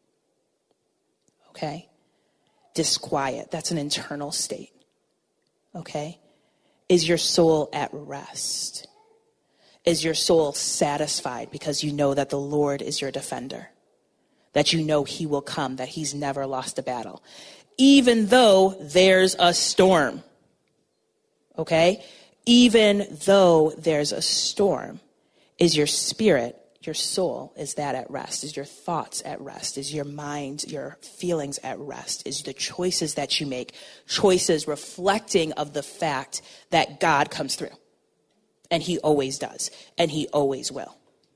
Okay, disquiet, that's an internal state. Okay, is your soul at rest? Is your soul satisfied because you know that the Lord is your defender? That you know he will come, that he's never lost a battle. Even though there's a storm. Okay? Even though there's a storm, is your spirit, your soul, is that at rest? Is your thoughts at rest? Is your mind, your feelings at rest? Is the choices that you make choices reflecting of the fact that God comes through? And he always does. And he always will.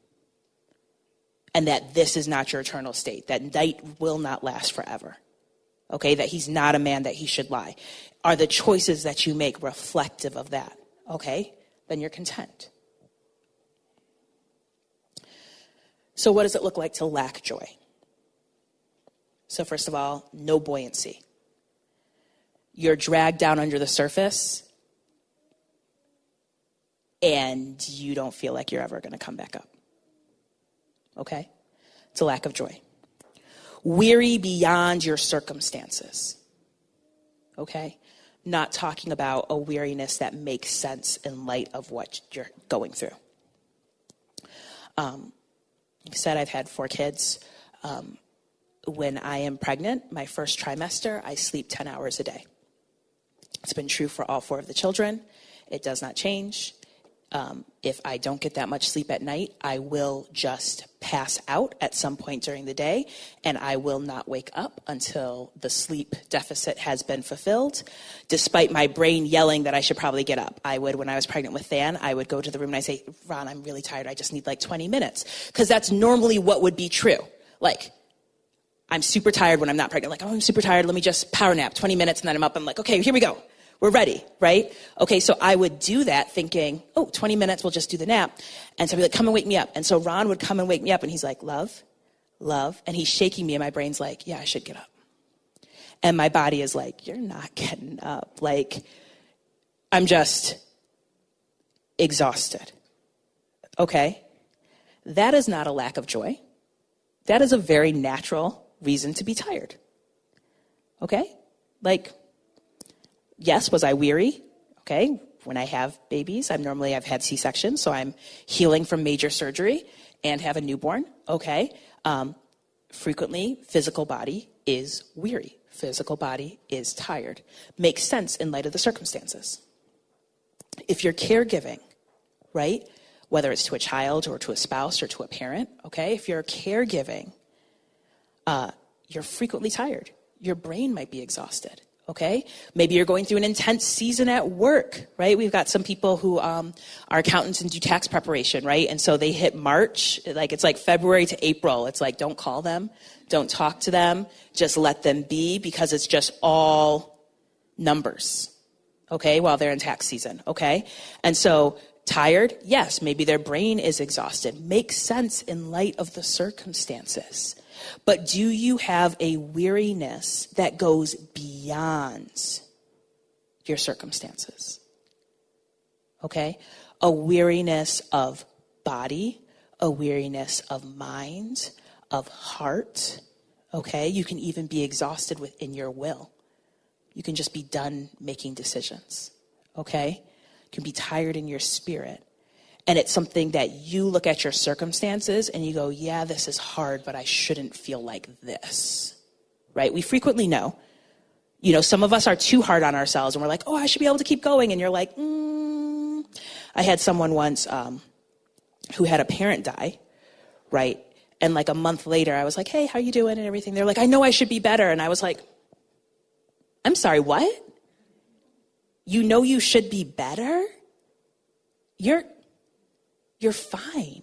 And that this is not your eternal state. That night will not last forever. Okay? That he's not a man that he should lie. Are the choices that you make reflective of that? Okay? Then you're content. So what does it look like to lack joy? So first of all, no buoyancy. You're dragged down under the surface and you don't feel like you're ever going to come back up. Okay? It's a lack of joy. Weary beyond your circumstances. Okay? Not talking about a weariness that makes sense in light of what you're going through. Um, like I said, I've had four kids. Um, when I am pregnant, my first trimester, I sleep ten hours a day. It's been true for all four of the children. It does not change. Um, if I don't get that much sleep at night, I will just pass out at some point during the day, and I will not wake up until the sleep deficit has been fulfilled, despite my brain yelling that I should probably get up. I would, when I was pregnant with Than, I would go to the room and I'd say, Ron, I'm really tired. I just need like twenty minutes. Because that's normally what would be true. Like, I'm super tired when I'm not pregnant. Like, oh, I'm super tired. Let me just power nap twenty minutes, and then I'm up. I'm like, okay, here we go. We're ready, right? Okay, so I would do that thinking, oh, twenty minutes, we'll just do the nap. And so I'd be like, come and wake me up. And so Ron would come and wake me up, and he's like, love, love. And he's shaking me, and my brain's like, yeah, I should get up. And my body is like, you're not getting up. Like, I'm just exhausted. Okay? That is not a lack of joy. That is a very natural reason to be tired. Okay? Like, yes, was I weary? Okay, when I have babies, I'm normally, I've had C-sections, so I'm healing from major surgery and have a newborn. Okay, um, frequently, physical body is weary. Physical body is tired. Makes sense in light of the circumstances. If you're caregiving, right, whether it's to a child or to a spouse or to a parent, okay, if you're caregiving, uh, you're frequently tired. Your brain might be exhausted. Okay, maybe you're going through an intense season at work, right? We've got some people who um, are accountants and do tax preparation, right? And so they hit March, like it's like February to April. It's like, don't call them, don't talk to them, just let them be, because it's just all numbers, okay, while they're in tax season, okay? And so tired, yes, maybe their brain is exhausted. Makes sense in light of the circumstances. But do you have a weariness that goes beyond your circumstances? Okay? A weariness of body, a weariness of mind, of heart. Okay? You can even be exhausted within your will. You can just be done making decisions. Okay? You can be tired in your spirit. And it's something that you look at your circumstances and you go, yeah, this is hard, but I shouldn't feel like this, right? We frequently know, you know, some of us are too hard on ourselves and we're like, oh, I should be able to keep going. And you're like, mm. I had someone once um, who had a parent die, right? And like a month later, I was like, hey, how you doing and everything? They're like, I know I should be better. And I was like, I'm sorry, what? You know you should be better? You're... You're fine.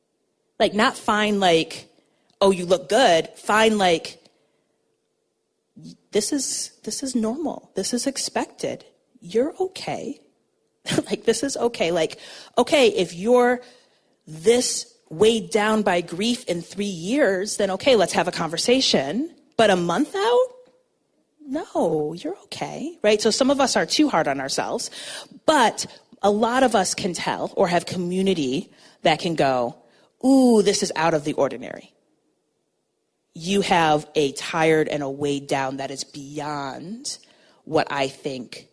Like, not fine like, oh, you look good. Fine like, this is this is normal. This is expected. You're okay. Like, this is okay. Like, okay, if you're this weighed down by grief in three years, then okay, let's have a conversation. But a month out? No, you're okay, right? So some of us are too hard on ourselves, but a lot of us can tell or have community that can go, ooh, this is out of the ordinary. You have a tired and a weighed down that is beyond what I think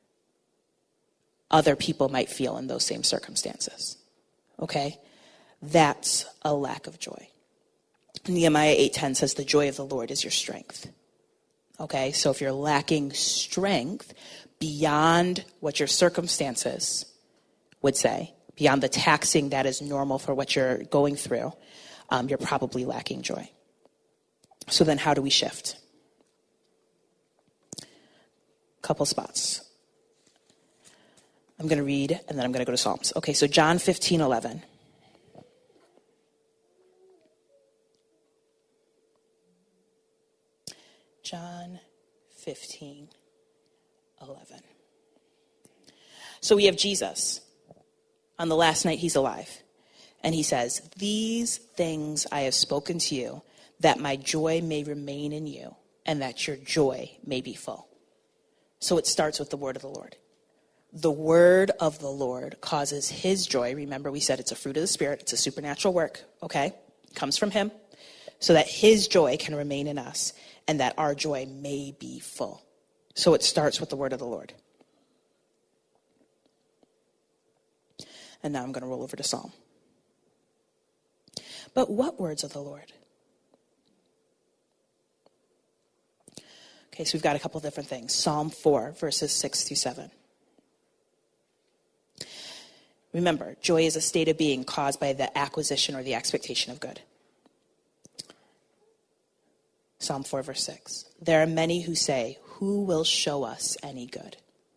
other people might feel in those same circumstances, okay? That's a lack of joy. Nehemiah eight ten says the joy of the Lord is your strength. Okay, so if you're lacking strength beyond what your circumstances would say, beyond the taxing that is normal for what you're going through, um, you're probably lacking joy. So then how do we shift? Couple spots. I'm going to read, and then I'm going to go to Psalms. Okay, so John fifteen eleven. John fifteen eleven. So we have Jesus on the last night he's alive. And he says, these things I have spoken to you, that my joy may remain in you, and that your joy may be full. So it starts with the word of the Lord. The word of the Lord causes his joy. Remember, we said it's a fruit of the Spirit. It's a supernatural work, okay? It comes from him, so that his joy can remain in us, and that our joy may be full. So it starts with the word of the Lord. And now I'm going to roll over to Psalm. But what words of the Lord? Okay, so we've got a couple of different things. Psalm four, verses six through seven. Remember, joy is a state of being caused by the acquisition or the expectation of good. Psalm four, verse six. There are many who say, who will show us any good?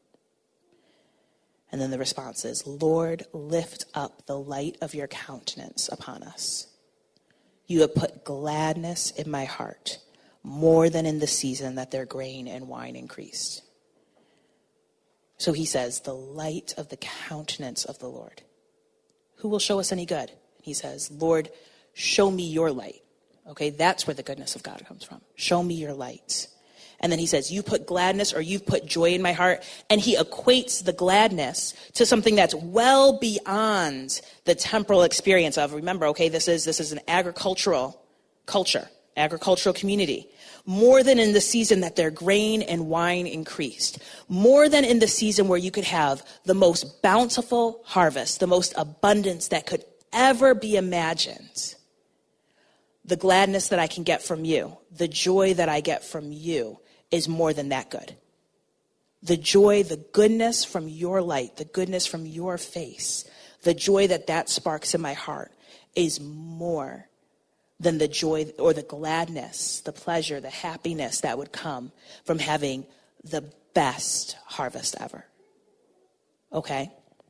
And then the response is, Lord, lift up the light of your countenance upon us. You have put gladness in my heart, more than in the season that their grain and wine increased. So he says, the light of the countenance of the Lord. Who will show us any good? He says, Lord, show me your light. Okay, that's where the goodness of God comes from. Show me your light. And then he says, you put gladness or you've put joy in my heart. And he equates the gladness to something that's well beyond the temporal experience of, remember, okay, this is this is an agricultural culture, agricultural community. More than in the season that their grain and wine increased. More than in the season where you could have the most bountiful harvest, the most abundance that could ever be imagined. The gladness that I can get from you, the joy that I get from you is more than that good. The joy, the goodness from your light, the goodness from your face, the joy that that sparks in my heart is more than the joy or the gladness, the pleasure, the happiness that would come from having the best harvest ever. Okay?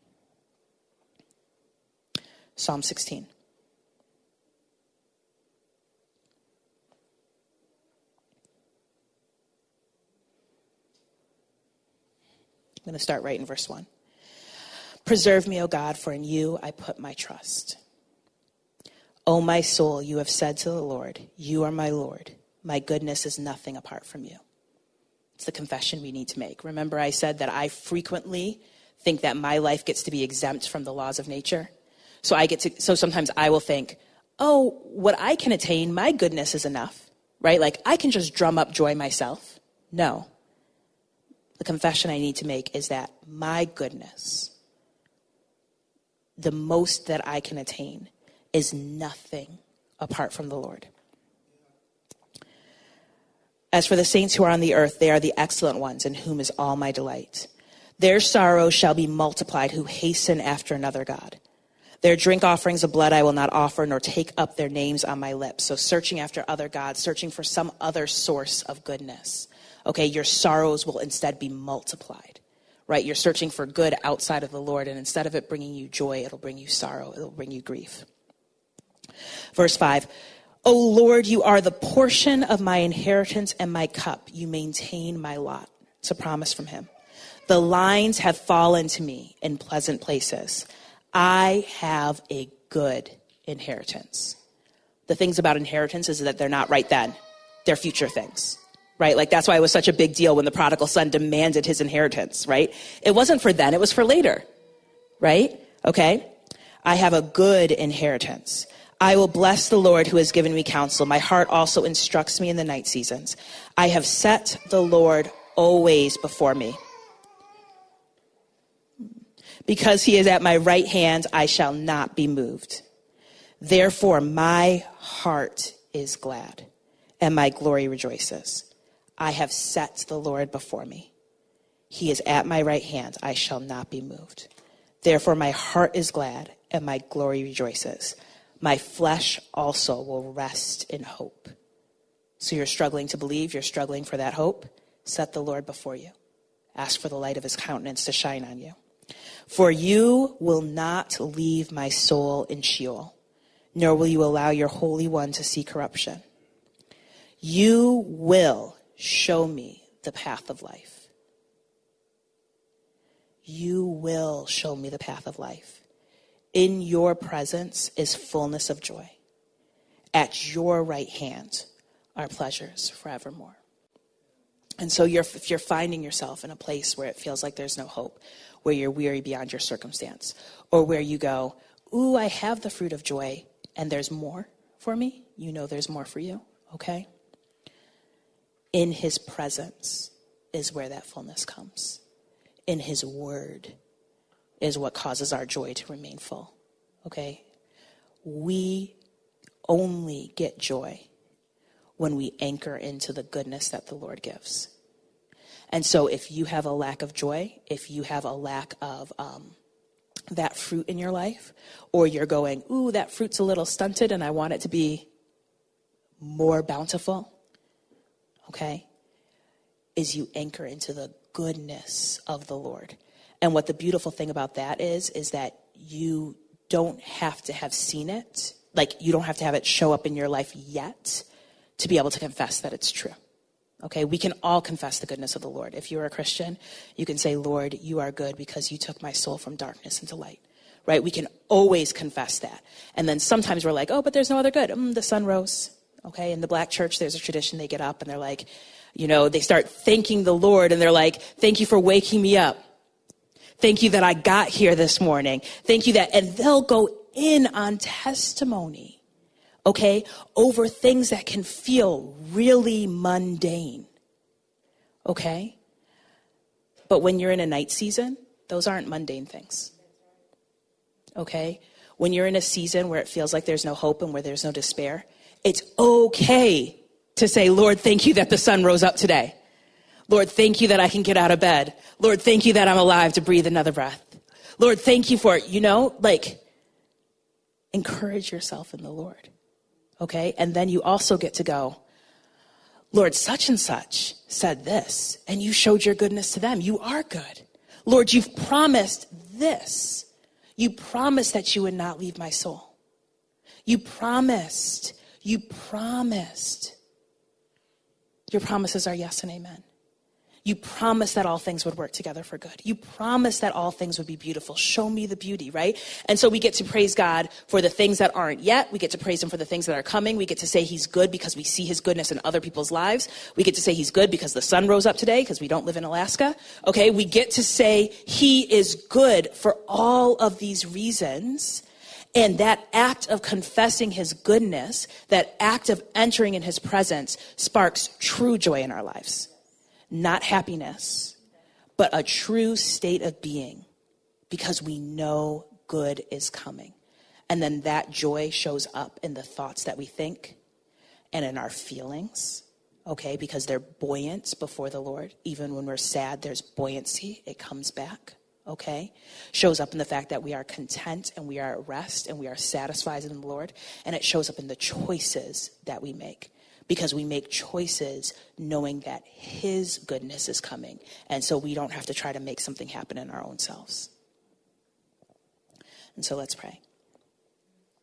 Psalm sixteen. I'm going to start right in verse one. Preserve me, O God, for in you I put my trust. O my soul, you have said to the Lord, you are my Lord. My goodness is nothing apart from you. It's the confession we need to make. Remember, I said that I frequently think that my life gets to be exempt from the laws of nature. So I get to, so sometimes I will think, oh, what I can attain, my goodness is enough, right? Like I can just drum up joy myself. No. The confession I need to make is that my goodness, the most that I can attain, is nothing apart from the Lord. As for the saints who are on the earth, they are the excellent ones in whom is all my delight. Their sorrow shall be multiplied who hasten after another God. Their drink offerings of blood I will not offer, nor take up their names on my lips. So searching after other gods, searching for some other source of goodness. Okay, your sorrows will instead be multiplied, right? You're searching for good outside of the Lord, and instead of it bringing you joy, it'll bring you sorrow. It'll bring you grief. Verse five, O Lord, you are the portion of my inheritance and my cup. You maintain my lot. It's a promise from him. The lines have fallen to me in pleasant places. I have a good inheritance. The things about inheritance is that they're not right then. They're future things, right? Like that's why it was such a big deal when the prodigal son demanded his inheritance, right? It wasn't for then, it was for later, right? Okay. I have a good inheritance. I will bless the Lord who has given me counsel. My heart also instructs me in the night seasons. I have set the Lord always before me. Because he is at my right hand, I shall not be moved. Therefore, my heart is glad and my glory rejoices. I have set the Lord before me. He is at my right hand. I shall not be moved. Therefore, my heart is glad and my glory rejoices. My flesh also will rest in hope. So you're struggling to believe, you're struggling for that hope. Set the Lord before you. Ask for the light of his countenance to shine on you. For you will not leave my soul in Sheol, nor will you allow your Holy One to see corruption. You will show me the path of life. You will show me the path of life. In your presence is fullness of joy. At your right hand are pleasures forevermore. And so you're, if you're finding yourself in a place where it feels like there's no hope, where you're weary beyond your circumstance, or where you go, ooh, I have the fruit of joy, and there's more for me, you know there's more for you, okay? In his presence is where that fullness comes. In his word is what causes our joy to remain full, okay? We only get joy when we anchor into the goodness that the Lord gives. And so if you have a lack of joy, if you have a lack of um, that fruit in your life, or you're going, ooh, that fruit's a little stunted and I want it to be more bountiful, okay, is you anchor into the goodness of the Lord. And what the beautiful thing about that is, is that you don't have to have seen it. Like, you don't have to have it show up in your life yet to be able to confess that it's true. Okay, we can all confess the goodness of the Lord. If you're a Christian, you can say, Lord, you are good because you took my soul from darkness into light, right? We can always confess that. And then sometimes we're like, oh, but there's no other good. Mm, the sun rose, okay? In the black church, there's a tradition. They get up and they're like, you know, they start thanking the Lord and they're like, thank you for waking me up. Thank you that I got here this morning. Thank you that, and they'll go in on testimony, okay, over things that can feel really mundane, okay? But when you're in a night season, those aren't mundane things, okay? When you're in a season where it feels like there's no hope and where there's no despair, it's okay to say, Lord, thank you that the sun rose up today. Lord, thank you that I can get out of bed. Lord, thank you that I'm alive to breathe another breath. Lord, thank you for it. You know, like, encourage yourself in the Lord. Okay? And then you also get to go, Lord, such and such said this, and you showed your goodness to them. You are good. Lord, you've promised this. You promised that you would not leave my soul. You promised. You promised. Your promises are yes and amen. You promised that all things would work together for good. You promised that all things would be beautiful. Show me the beauty, right? And so we get to praise God for the things that aren't yet. We get to praise him for the things that are coming. We get to say he's good because we see his goodness in other people's lives. We get to say he's good because the sun rose up today because we don't live in Alaska. Okay, we get to say he is good for all of these reasons. And that act of confessing his goodness, that act of entering in his presence sparks true joy in our lives. Not happiness, but a true state of being because we know good is coming. And then that joy shows up in the thoughts that we think and in our feelings, okay, because they're buoyant before the Lord. Even when we're sad, there's buoyancy. It comes back, okay? Shows up in the fact that we are content and we are at rest and we are satisfied in the Lord. And it shows up in the choices that we make. Because we make choices knowing that his goodness is coming. And so we don't have to try to make something happen in our own selves. And so let's pray.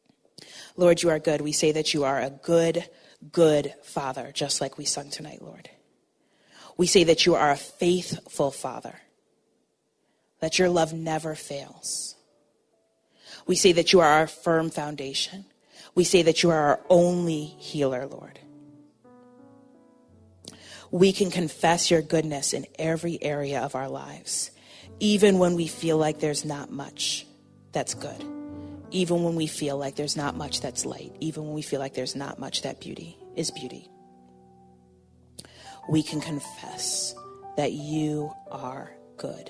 Lord, you are good. We say that you are a good, good Father, just like we sung tonight, Lord. We say that you are a faithful Father, that your love never fails. We say that you are our firm foundation. We say that you are our only healer, Lord. We can confess your goodness in every area of our lives, even when we feel like there's not much that's good, even when we feel like there's not much that's light, even when we feel like there's not much that beauty is beauty. We can confess that you are good.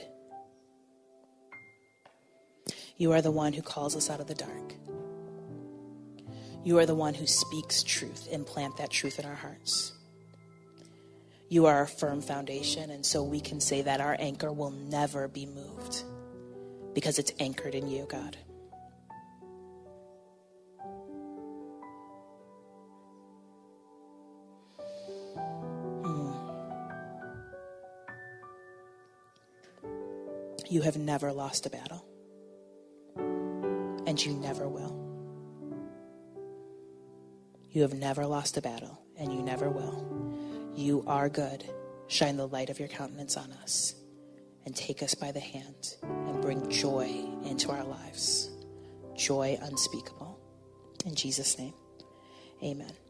You are the one who calls us out of the dark. You are the one who speaks truth and plant that truth in our hearts. You are our firm foundation, and so we can say that our anchor will never be moved because it's anchored in you, God. Hmm. You have never lost a battle, and you never will. You have never lost a battle, and you never will. You are good. Shine the light of your countenance on us and take us by the hand and bring joy into our lives. Joy unspeakable. In Jesus' name, amen.